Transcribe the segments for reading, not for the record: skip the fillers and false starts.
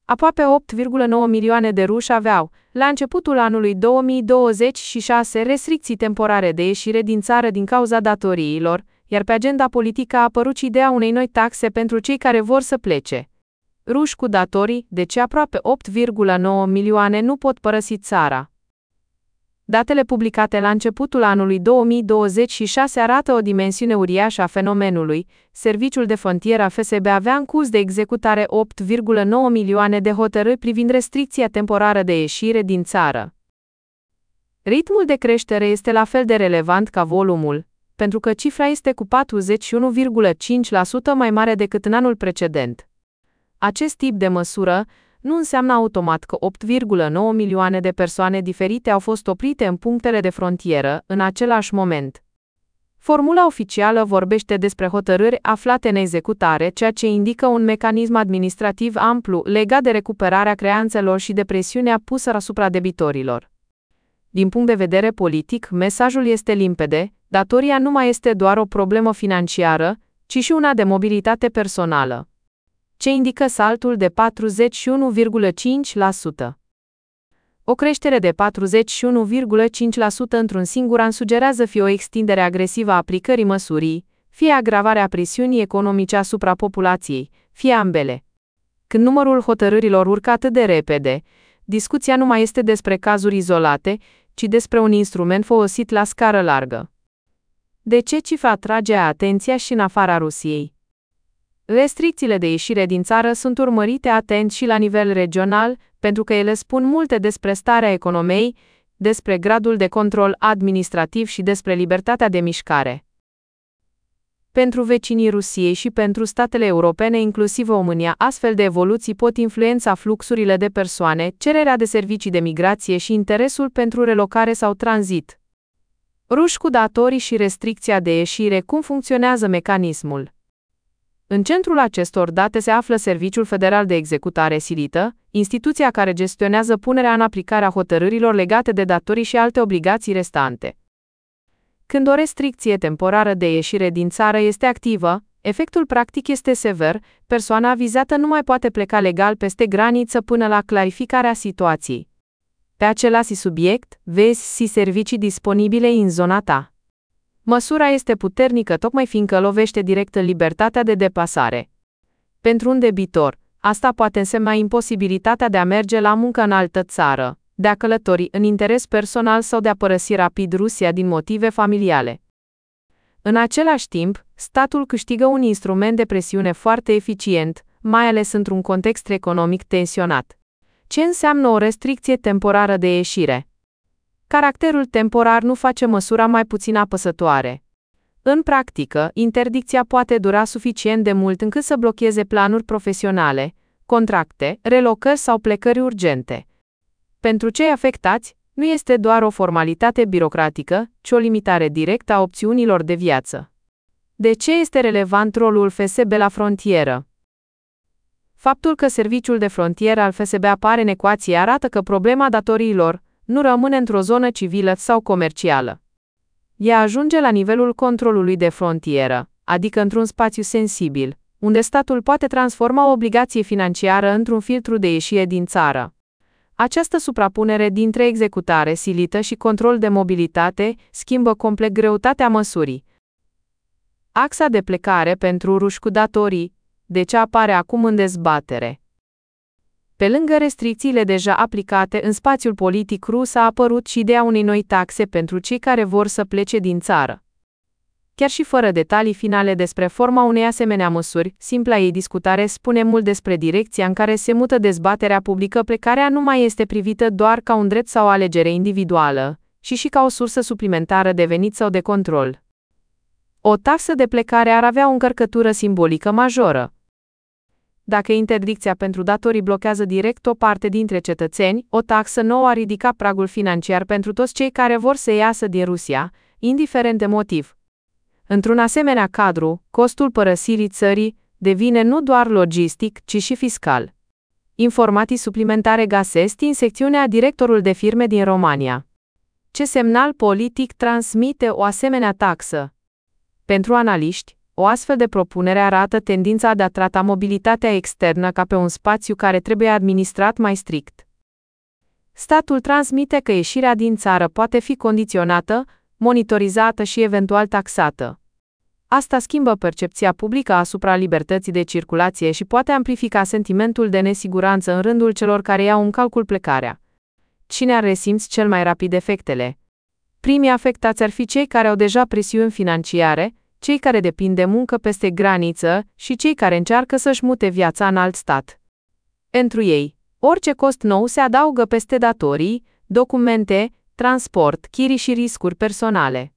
Aproape 8,9 milioane de ruși aveau, la începutul anului 2026, restricții temporare de ieșire din țară din cauza datoriilor, iar pe agenda politică a apărut și ideea unei noi taxe pentru cei care vor să plece. Ruși cu datorii, deci aproape 8,9 milioane nu pot părăsi țara. Datele publicate la începutul anului 2026 arată o dimensiune uriașă a fenomenului. Serviciul de frontieră FSB avea în curs de executare 8,9 milioane de hotărâri privind restricția temporară de ieșire din țară. Ritmul de creștere este la fel de relevant ca volumul, pentru că cifra este cu 41,5% mai mare decât în anul precedent. Acest tip de măsură nu înseamnă automat că 8,9 milioane de persoane diferite au fost oprite în punctele de frontieră în același moment. Formula oficială vorbește despre hotărâri aflate în executare, ceea ce indică un mecanism administrativ amplu legat de recuperarea creanțelor și de presiunea pusă asupra debitorilor. Din punct de vedere politic, mesajul este limpede: datoria nu mai este doar o problemă financiară, ci și una de mobilitate personală, ce indică saltul de 41,5%. O creștere de 41,5% într-un singur an sugerează fie o extindere agresivă a aplicării măsurii, fie agravarea presiunii economice asupra populației, fie ambele. Când numărul hotărârilor urcă atât de repede, discuția nu mai este despre cazuri izolate, ci despre un instrument folosit la scară largă. De ce cifra atrage atenția și în afara Rusiei? Restricțiile de ieșire din țară sunt urmărite atent și la nivel regional, pentru că ele spun multe despre starea economiei, despre gradul de control administrativ și despre libertatea de mișcare. Pentru vecinii Rusiei și pentru statele europene, inclusiv România, astfel de evoluții pot influența fluxurile de persoane, cererea de servicii de migrație și interesul pentru relocare sau tranzit. Ruși cu datorii și restricția de ieșire. Cum funcționează mecanismul? În centrul acestor date se află Serviciul Federal de Executare Silită, instituția care gestionează punerea în aplicare a hotărârilor legate de datorii și alte obligații restante. Când o restricție temporară de ieșire din țară este activă, efectul practic este sever, persoana vizată nu mai poate pleca legal peste graniță până la clarificarea situației. Pe același subiect, vezi servicii disponibile în zona ta. Măsura este puternică tocmai fiindcă lovește direct în libertatea de deplasare. Pentru un debitor, asta poate însemna imposibilitatea de a merge la muncă în altă țară, de a călători în interes personal sau de a părăsi rapid Rusia din motive familiale. În același timp, statul câștigă un instrument de presiune foarte eficient, mai ales într-un context economic tensionat. Ce înseamnă o restricție temporară de ieșire? Caracterul temporar nu face măsura mai puțin apăsătoare. În practică, interdicția poate dura suficient de mult încât să blocheze planuri profesionale, contracte, relocări sau plecări urgente. Pentru cei afectați, nu este doar o formalitate birocratică, ci o limitare directă a opțiunilor de viață. De ce este relevant rolul FSB la frontieră? Faptul că serviciul de frontieră al FSB apare în ecuație arată că problema datoriilor nu rămâne într-o zonă civilă sau comercială. Ea ajunge la nivelul controlului de frontieră, adică într-un spațiu sensibil, unde statul poate transforma o obligație financiară într-un filtru de ieșire din țară. Această suprapunere dintre executare silită și control de mobilitate schimbă complet greutatea măsurii. Axa de plecare pentru ruși cu datorii, de ce apare acum în dezbatere? Pe lângă restricțiile deja aplicate în spațiul politic rus, a apărut și ideea unei noi taxe pentru cei care vor să plece din țară. Chiar și fără detalii finale despre forma unei asemenea măsuri, simpla ei discutare spune mult despre direcția în care se mută dezbaterea publică. Plecarea nu mai este privită doar ca un drept sau o alegere individuală, ci și ca o sursă suplimentară de venit sau de control. O taxă de plecare ar avea o încărcătură simbolică majoră. Dacă interdicția pentru datorii blochează direct o parte dintre cetățeni, o taxă nouă ar ridica pragul financiar pentru toți cei care vor să iasă din Rusia, indiferent de motiv. Într-un asemenea cadru, costul părăsirii țării devine nu doar logistic, ci și fiscal. Informații suplimentare găsesc în secțiunea Directorul de firme din România. Ce semnal politic transmite o asemenea taxă? Pentru analiști, O astfel de propunere arată tendința de a trata mobilitatea externă ca pe un spațiu care trebuie administrat mai strict. Statul transmite că ieșirea din țară poate fi condiționată, monitorizată și eventual taxată. Asta schimbă percepția publică asupra libertății de circulație și poate amplifica sentimentul de nesiguranță în rândul celor care iau în calcul plecarea. Cine ar resimți cel mai rapid efectele? Primii afectați ar fi cei care au deja presiuni financiare, cei care depind de muncă peste graniță și cei care încearcă să-și mute viața în alt stat. Pentru ei, orice cost nou se adaugă peste datorii, documente, transport, chirii și riscuri personale.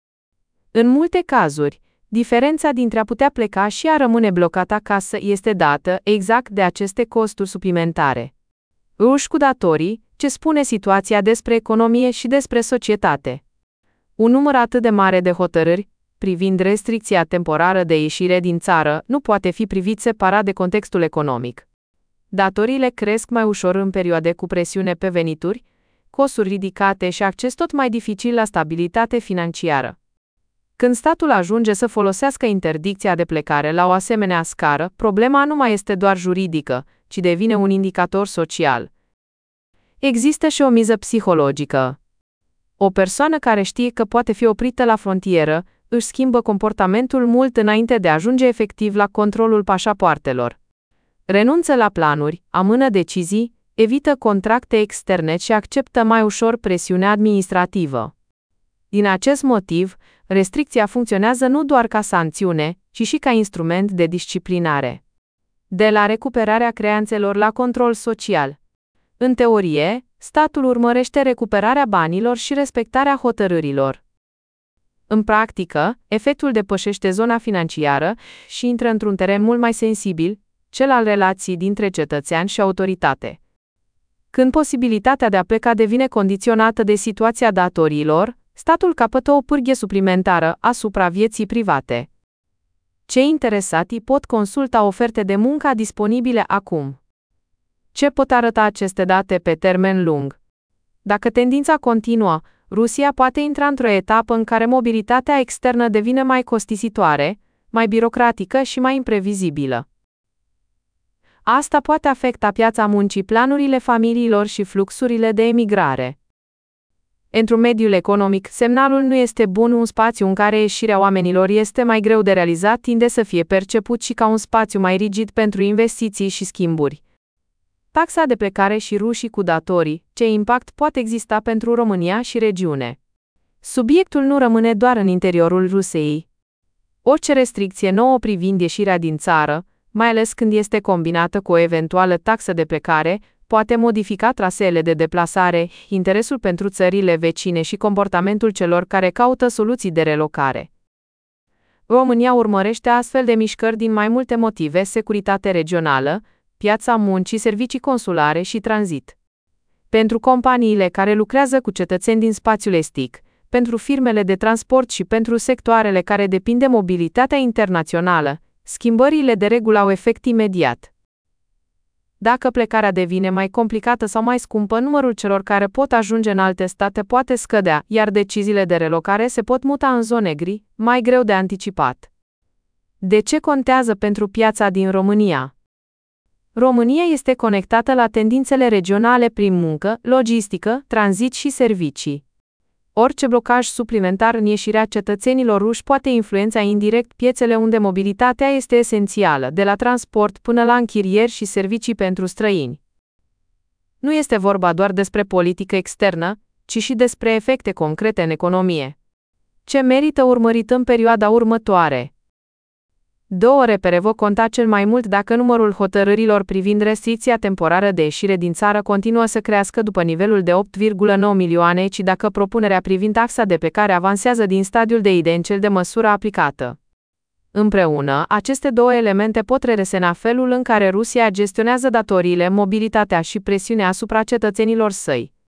În multe cazuri, diferența dintre a putea pleca și a rămâne blocat acasă este dată exact de aceste costuri suplimentare. Ruși cu datorii, ce spune situația despre economie și despre societate. Un număr atât de mare de hotărâri privind restricția temporară de ieșire din țară nu poate fi privit separat de contextul economic. Datoriile cresc mai ușor în perioade cu presiune pe venituri, costuri ridicate și acces tot mai dificil la stabilitate financiară. Când statul ajunge să folosească interdicția de plecare la o asemenea scară, problema nu mai este doar juridică, ci devine un indicator social. Există și o miză psihologică. O persoană care știe că poate fi oprită la frontieră, își schimbă comportamentul mult înainte de a ajunge efectiv la controlul pașapoartelor. Renunță la planuri, amână decizii, evită contracte externe și acceptă mai ușor presiunea administrativă. Din acest motiv, restricția funcționează nu doar ca sancțiune, ci și ca instrument de disciplinare. De la recuperarea creanțelor la control social. În teorie, statul urmărește recuperarea banilor și respectarea hotărârilor. În practică, efectul depășește zona financiară și intră într-un teren mult mai sensibil, cel al relației dintre cetățean și autoritate. Când posibilitatea de a pleca devine condiționată de situația datoriilor, statul capătă o pârghie suplimentară asupra vieții private. Cei interesati pot consulta oferte de muncă disponibile acum. Ce pot arăta aceste date pe termen lung? Dacă tendința continuă, Rusia poate intra într-o etapă în care mobilitatea externă devine mai costisitoare, mai birocratică și mai imprevizibilă. Asta poate afecta piața muncii, planurile familiilor și fluxurile de emigrare. Într-un mediul economic, semnalul nu este bun. Un spațiu în care ieșirea oamenilor este mai greu de realizat tinde să fie perceput și ca un spațiu mai rigid pentru investiții și schimburi. Taxa de plecare și rușii cu datorii, ce impact poate exista pentru România și regiune? Subiectul nu rămâne doar în interiorul Rusiei. Orice restricție nouă privind ieșirea din țară, mai ales când este combinată cu o eventuală taxă de plecare, poate modifica traseele de deplasare, interesul pentru țările vecine și comportamentul celor care caută soluții de relocare. România urmărește astfel de mișcări din mai multe motive: securitate regională, piața muncii, servicii consulare și tranzit. Pentru companiile care lucrează cu cetățeni din spațiul estic, pentru firmele de transport și pentru sectoarele care depind de mobilitatea internațională, schimbările de regulă au efect imediat. Dacă plecarea devine mai complicată sau mai scumpă, numărul celor care pot ajunge în alte state poate scădea, iar deciziile de relocare se pot muta în zone gri, mai greu de anticipat. De ce contează pentru piața din România? România este conectată la tendințele regionale prin muncă, logistică, tranzit și servicii. Orice blocaj suplimentar în ieșirea cetățenilor ruși poate influența indirect piețele unde mobilitatea este esențială, de la transport până la închirieri și servicii pentru străini. Nu este vorba doar despre politică externă, ci și despre efecte concrete în economie. Ce merită urmărit în perioada următoare? Două repere vor conta cel mai mult dacă numărul hotărârilor privind restricția temporară de ieșire din țară continuă să crească după nivelul de 8,9 milioane, ci dacă propunerea privind taxa de plecare avansează din stadiul de idee în cel de măsură aplicată. Împreună, aceste două elemente pot reresena felul în care Rusia gestionează datoriile, mobilitatea și presiunea asupra cetățenilor săi.